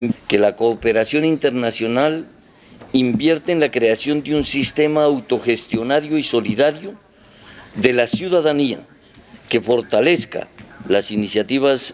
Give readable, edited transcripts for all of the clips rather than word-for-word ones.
que la cooperación internacional invierte en la creación de un sistema autogestionario y solidario de la ciudadanía que fortalezca las iniciativas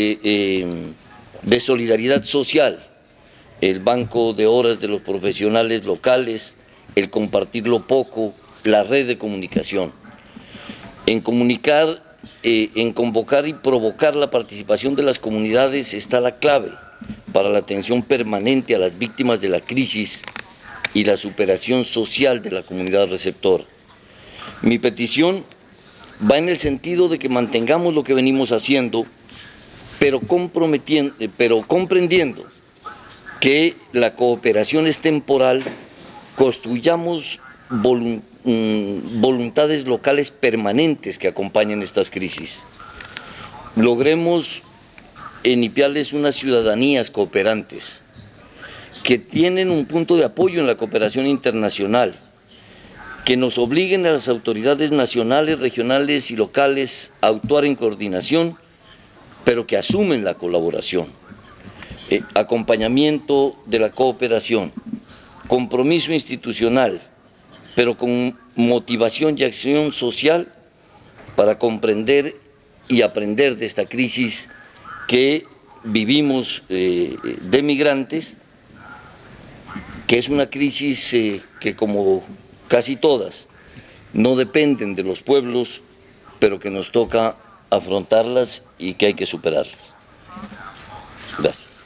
de solidaridad social, el banco de horas de los profesionales locales, el compartir lo poco, la red de comunicación, en comunicar, en convocar y provocar la participación de las comunidades está la clave para la atención permanente a las víctimas de la crisis y la superación social de la comunidad receptora. Mi petición va en el sentido de que mantengamos lo que venimos haciendo, pero comprendiendo que la cooperación es temporal, construyamos voluntades locales permanentes que acompañen estas crisis. Logremos en Ipiales unas ciudadanías cooperantes que tienen un punto de apoyo en la cooperación internacional, que nos obliguen a las autoridades nacionales, regionales y locales a actuar en coordinación, pero que asumen la colaboración, acompañamiento de la cooperación, compromiso institucional, pero con motivación y acción social para comprender y aprender de esta crisis que vivimos de migrantes, que es una crisis que, como casi todas, no dependen de los pueblos, pero que nos toca afrontarlas y que hay que superarlas. Gracias.